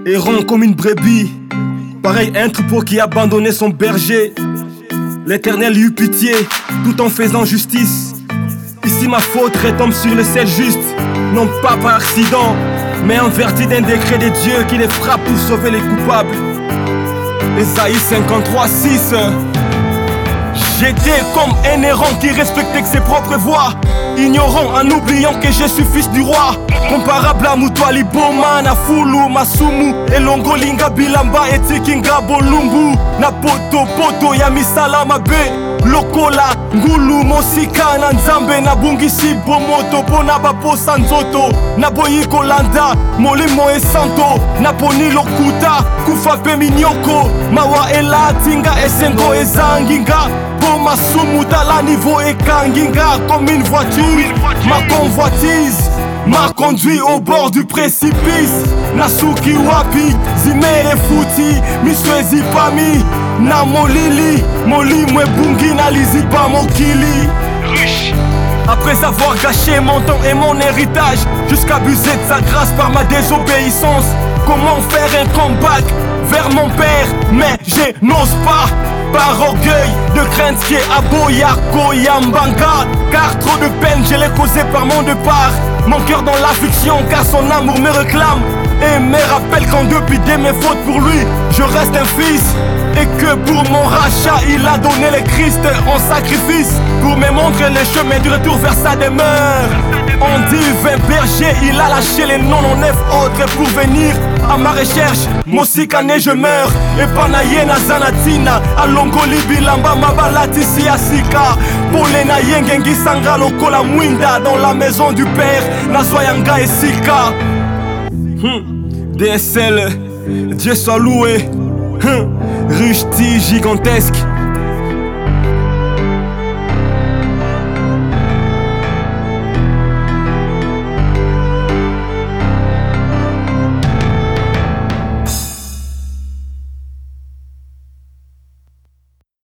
errant comme une brebis, pareil un troupeau qui a abandonné son berger. L'Éternel eut pitié, tout en faisant justice. Ici ma faute retombe sur le ciel juste, non pas par accident, mais en vertu d'un décret de Dieu qui les frappe pour sauver les coupables. Ésaïe 53:6. J'étais comme un errant qui respectait que ses propres voies, ignorant en oubliant que je suis fils du roi. Comparable à Mutwali Boma, na Fulu, Masumu, Elongo Linga Bilamba, Etikinga Bolumbu, na Poto Poto ya misala mabe, Lokola, Ngulu, Mosika, na Nzambe, na Bungisi Bomoto, Pona Baposa Nzoto, na Boyiko Landa, Molimo e Santo, na Poni Lokuta, Kufape Minyoko, Mawa Ela, Tinga Esengo e Zanginga, Boma Sumuta, la niveau e Kanginga, comme une voiture, ma convoitise m'a conduit au bord du précipice. Nasuki wapi, zimere futi, miswezi pami, na molili, moli mwe bungi na lizipa mokili. Après avoir gâché mon temps et mon héritage, jusqu'à abuser de sa grâce par ma désobéissance, comment faire un comeback vers mon père? Mais je n'ose pas, par orgueil, de crainte qui est à Boyako Yambanga. Car trop de peine je l'ai causé par mon départ. Mon cœur dans l'affliction car son amour me réclame et me rappelle qu'en dépit de mes fautes pour lui, je reste un fils. Et que pour mon rachat il a donné le Christ en sacrifice, pour me montrer le chemin du retour vers sa demeure. En divin berger il a lâché les 99 autres pour venir à ma recherche. Mosikane je meurs, et panaye na zanatina, alongoli bilamba mabalati si asika, pole na yengengi sanga lokola mwinda dans la maison du père, na soyanga et sika. DSL, Dieu soit loué. Rushti gigantesque.